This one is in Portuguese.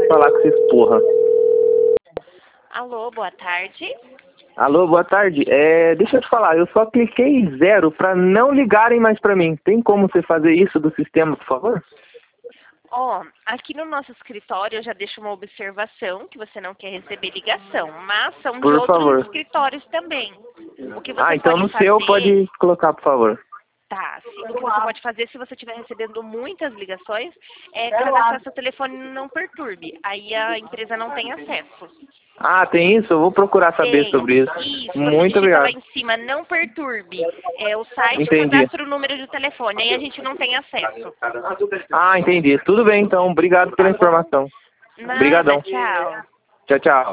falar com esses porra. Alô, boa tarde. Alô, boa tarde. Deixa eu te falar, eu só cliquei 0 pra não ligarem mais pra mim. Tem como você fazer isso do sistema, por favor? Ó, aqui no nosso escritório eu já deixo uma observação que você não quer receber ligação, mas são de Por outros favor. escritórios também. O que você Então pode no fazer... seu pode colocar, por favor. Tá, sim. O que você pode fazer se você estiver recebendo muitas ligações é cadastrar seu telefone no não perturbe. Aí a empresa não tem acesso. Ah, tem isso? Eu vou procurar saber Tem. sobre isso. Isso, você Muito digita lá obrigado. em cima, não perturbe. O site Entendi. cadastra o número de telefone, aí a gente não tem acesso. Ah, entendi. Tudo bem, então. Obrigado pela Tá bom? informação. Nada, Obrigadão. tchau. Tchau, tchau.